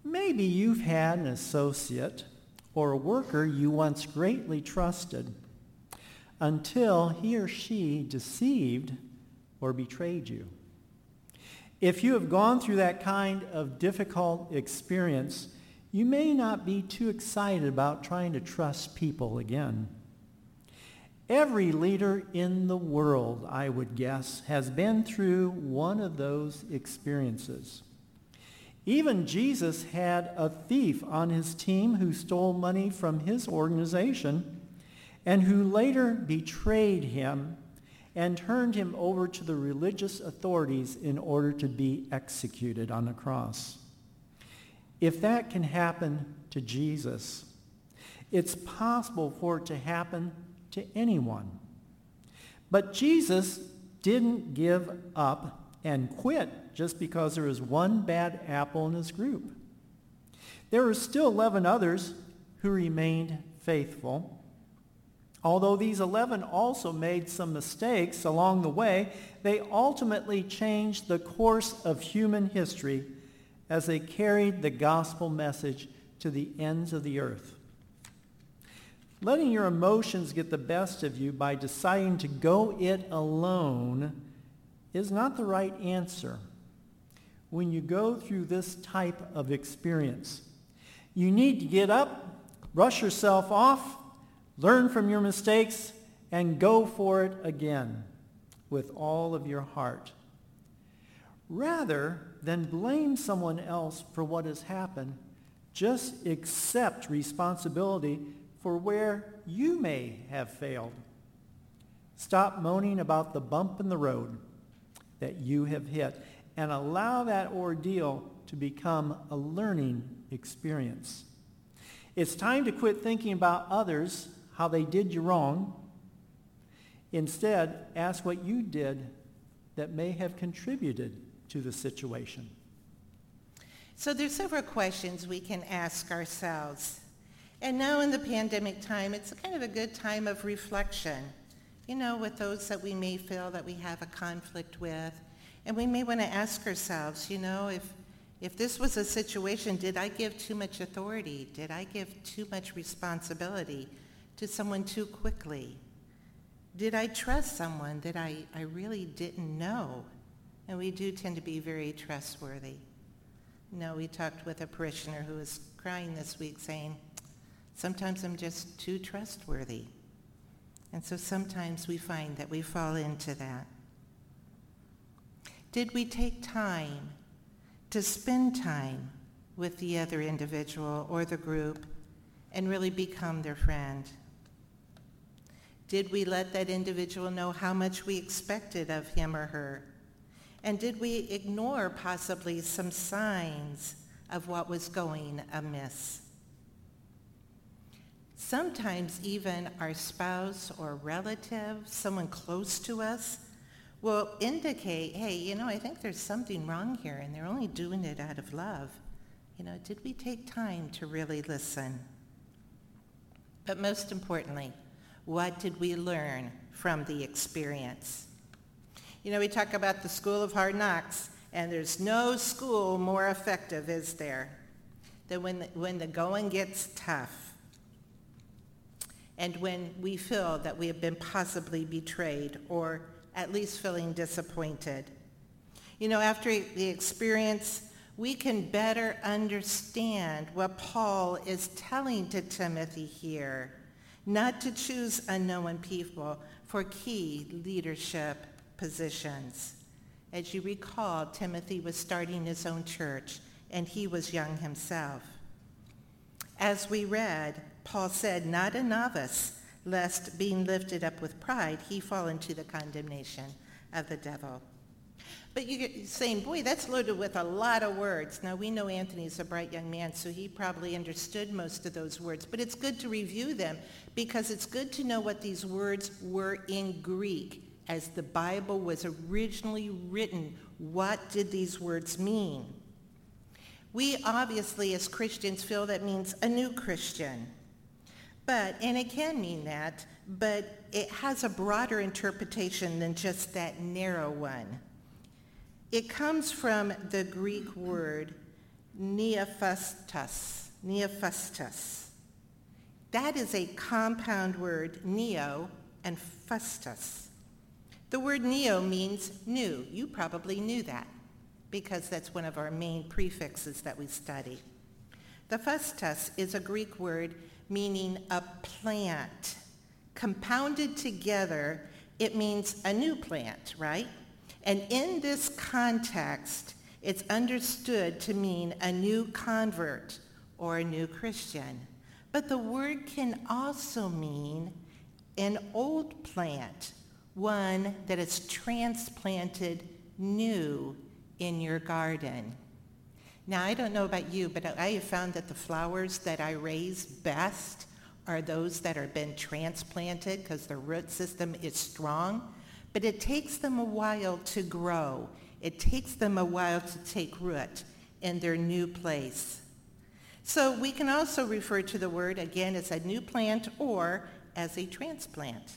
Maybe you've had an associate or a worker you once greatly trusted until he or she deceived or betrayed you. If you have gone through that kind of difficult experience, you may not be too excited about trying to trust people again. Every leader in the world, I would guess, has been through one of those experiences. Even Jesus had a thief on his team who stole money from his organization and who later betrayed him and turned him over to the religious authorities in order to be executed on the cross. If that can happen to Jesus, it's possible for it to happen to anyone. But Jesus didn't give up and quit just because there was one bad apple in his group. There were still 11 others who remained faithful. Although these 11 also made some mistakes along the way, they ultimately changed the course of human history as they carried the gospel message to the ends of the earth. Letting your emotions get the best of you by deciding to go it alone is not the right answer when you go through this type of experience. You need to get up, brush yourself off, learn from your mistakes, and go for it again with all of your heart. Rather than blame someone else for what has happened, just accept responsibility for where you may have failed. Stop moaning about the bump in the road that you have hit and allow that ordeal to become a learning experience. It's time to quit thinking about others, how they did you wrong. Instead, ask what you did that may have contributed to the situation. So there's several questions we can ask ourselves. And now in the pandemic time, it's kind of a good time of reflection, with those that we may feel that we have a conflict with. And we may want to ask ourselves, if this was a situation, did I give too much authority? Did I give too much responsibility to someone too quickly? Did I trust someone that I really didn't know? And we do tend to be very trustworthy. We talked with a parishioner who was crying this week saying, sometimes I'm just too trustworthy. And so sometimes we find that we fall into that. Did we take time to spend time with the other individual or the group and really become their friend? Did we let that individual know how much we expected of him or her? And did we ignore possibly some signs of what was going amiss? Sometimes even our spouse or relative, someone close to us, will indicate, hey, I think there's something wrong here, and they're only doing it out of love. Did we take time to really listen? But most importantly, what did we learn from the experience? We talk about the school of hard knocks, and there's no school more effective, is there, than when the going gets tough and when we feel that we have been possibly betrayed or at least feeling disappointed. After the experience, we can better understand what Paul is telling to Timothy here, not to choose unknown people for key leadership positions. As you recall, Timothy was starting his own church, and he was young himself. As we read, Paul said, not a novice, lest being lifted up with pride, he fall into the condemnation of the devil. But you're saying, boy, that's loaded with a lot of words. Now, we know Anthony's a bright young man, so he probably understood most of those words. But it's good to review them because it's good to know what these words were in Greek. As the Bible was originally written, what did these words mean? We obviously, as Christians, feel that means a new Christian. And it can mean that, but it has a broader interpretation than just that narrow one. It comes from the Greek word neophytus. Neophytus. That is a compound word, neo and phustus. The word neo means new. You probably knew that because that's one of our main prefixes that we study. The phustus is a Greek word meaning a plant. Compounded together, it means a new plant, right? And in this context, it's understood to mean a new convert or a new Christian. But the word can also mean an old plant, one that is transplanted new in your garden. Now, I don't know about you, but I have found that the flowers that I raise best are those that have been transplanted because the root system is strong, but it takes them a while to grow. It takes them a while to take root in their new place. So we can also refer to the word, again, as a new plant or as a transplant.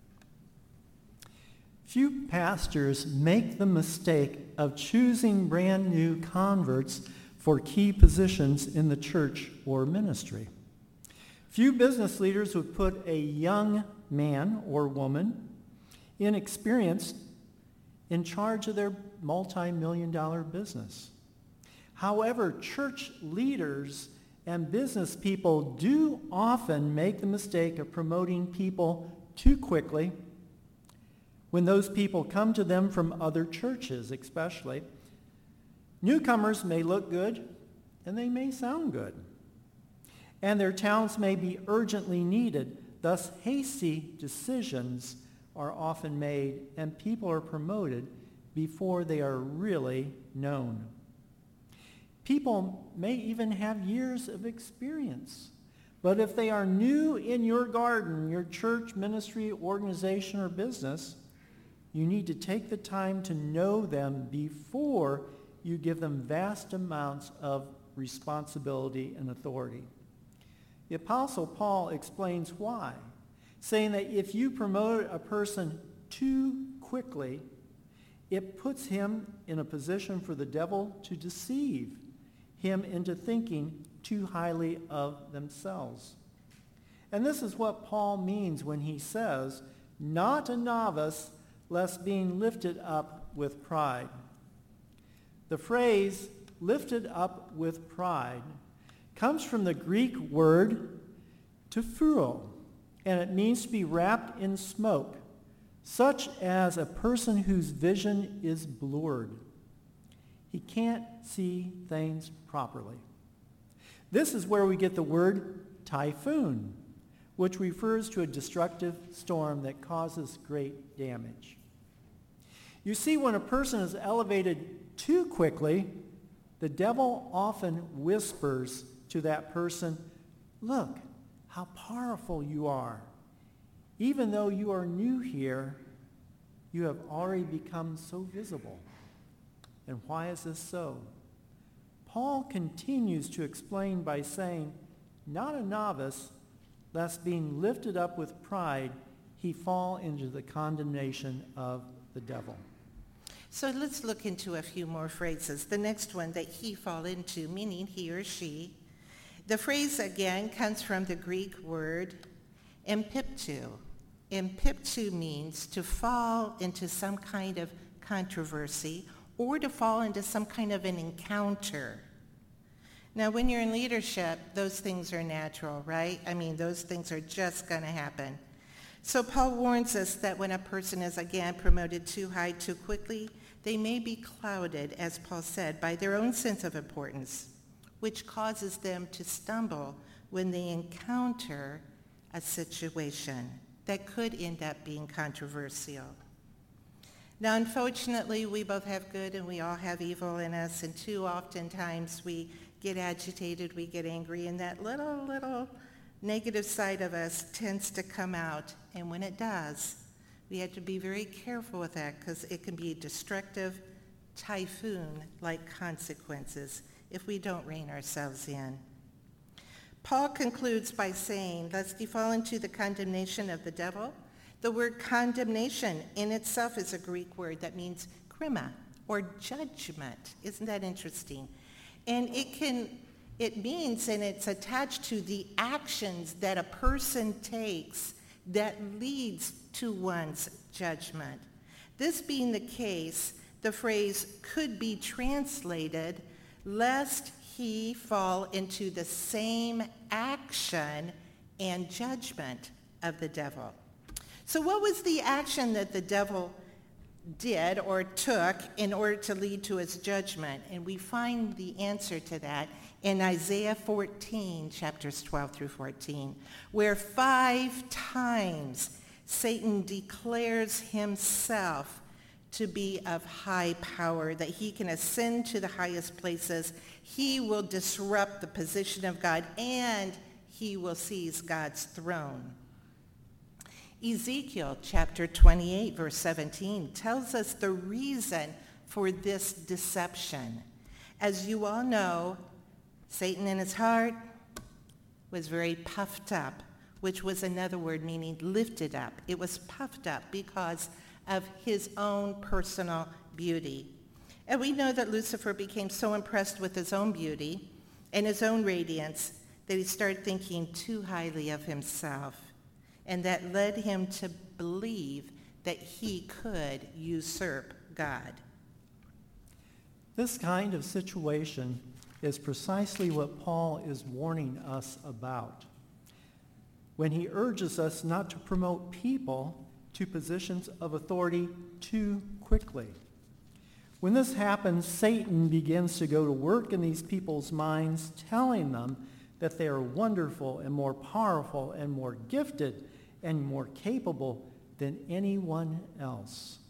Few pastors make the mistake of choosing brand new converts for key positions in the church or ministry. Few business leaders would put a young man or woman inexperienced in charge of their multi-million-dollar business. However, church leaders and business people do often make the mistake of promoting people too quickly when those people come to them from other churches, especially. Newcomers may look good and they may sound good, and their talents may be urgently needed. Thus, hasty decisions are often made and people are promoted before they are really known. People may even have years of experience, but if they are new in your garden, your church, ministry, organization, or business, you need to take the time to know them before you give them vast amounts of responsibility and authority. The Apostle Paul explains why, saying that if you promote a person too quickly, it puts him in a position for the devil to deceive him into thinking too highly of themselves. And this is what Paul means when he says, not a novice, lest being lifted up with pride. The phrase, lifted up with pride, comes from the Greek word tephuo, and it means to be wrapped in smoke, such as a person whose vision is blurred. He can't see things properly. This is where we get the word typhoon, which refers to a destructive storm that causes great damage. You see, when a person is elevated too quickly, the devil often whispers to that person, look how powerful you are. Even though you are new here, you have already become so visible. And why is this so? Paul continues to explain by saying, not a novice, lest being lifted up with pride, he fall into the condemnation of the devil. So let's look into a few more phrases. The next one, that he fall into, meaning he or she. The phrase again comes from the Greek word empiptu. Empiptu means to fall into some kind of controversy or to fall into some kind of an encounter. Now, when you're in leadership, those things are natural, right? I mean, those things are just going to happen. So Paul warns us that when a person is, again, promoted too high too quickly, they may be clouded, as Paul said, by their own sense of importance, which causes them to stumble when they encounter a situation that could end up being controversial. Now, unfortunately, we both have good and we all have evil in us, and too oftentimes we get agitated, we get angry, and that little negative side of us tends to come out. And when it does, we have to be very careful with that because it can be destructive, typhoon-like consequences if we don't rein ourselves in. Paul concludes by saying, lest ye fall into the condemnation of the devil. The word condemnation in itself is a Greek word that means krima, or judgment. Isn't that interesting? And it means, and it's attached to the actions that a person takes that leads to one's judgment. This being the case, the phrase could be translated, lest he fall into the same action and judgment of the devil. So what was the action that the devil did or took in order to lead to his judgment? And we find the answer to that in Isaiah 14, chapters 12 through 14, where 5 times Satan declares himself to be of high power, that he can ascend to the highest places, he will disrupt the position of God, and he will seize God's throne. Ezekiel chapter 28, verse 17 tells us the reason for this deception. As you all know, Satan in his heart was very puffed up, which was another word meaning lifted up. It was puffed up because of his own personal beauty. And we know that Lucifer became so impressed with his own beauty and his own radiance that he started thinking too highly of himself. And that led him to believe that he could usurp God. This kind of situation is precisely what Paul is warning us about when he urges us not to promote people to positions of authority too quickly. When this happens, Satan begins to go to work in these people's minds, telling them that they are wonderful and more powerful and more gifted and more capable than anyone else.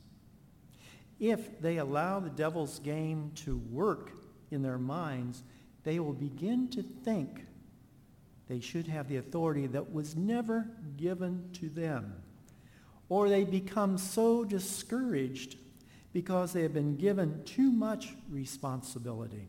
If they allow the devil's game to work in their minds, they will begin to think they should have the authority that was never given to them. Or they become so discouraged because they have been given too much responsibility.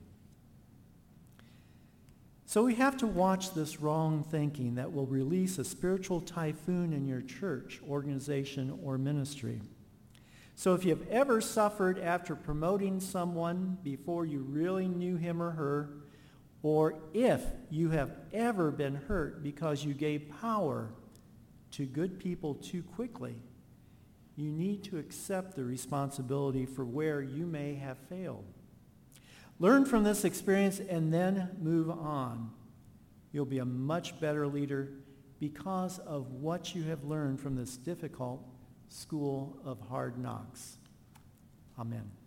So we have to watch this wrong thinking that will release a spiritual typhoon in your church, organization, or ministry. So if you've ever suffered after promoting someone before you really knew him or her, or if you have ever been hurt because you gave power to good people too quickly, you need to accept the responsibility for where you may have failed. Learn from this experience and then move on. You'll be a much better leader because of what you have learned from this difficult school of hard knocks. Amen.